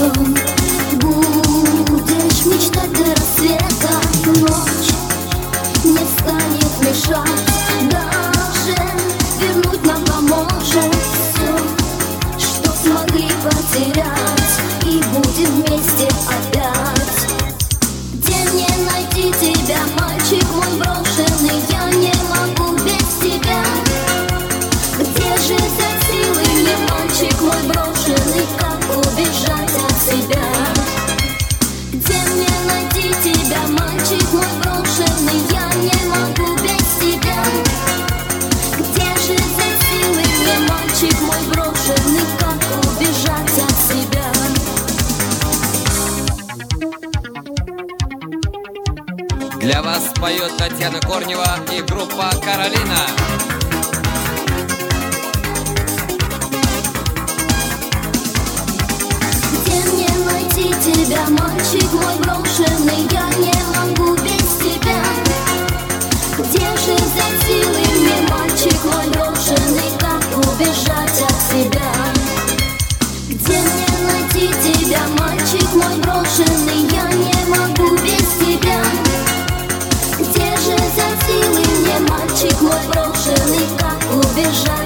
сон. Будешь мечтать до рассвета, ночь не станет мешать. Даже вернуть нам поможет все, что смогли потерять, и будем вместе опять. Где мне найти тебя, мальчик мой брошенный? Я не могу без тебя. Где же взять силы мне, мальчик мой брошенный? Как убежать от себя? Где мне найти тебя, мальчик мой брошенный? Я не могу без тебя. Где же взять силы мне, мальчик мой брошенный? Как убежать от себя? Для вас поет Татьяна Корнева и группа «Каролина». Где мне найти тебя, мальчик мой брошенный? Я не могу без тебя. Где же взять силы мне, мальчик мой брошенный? Как убежать от себя? Где мне найти тебя, мальчик мой брошенный? Я не могу без тебя. Где же взять силы мне, мальчик мой брошенный? Как убежать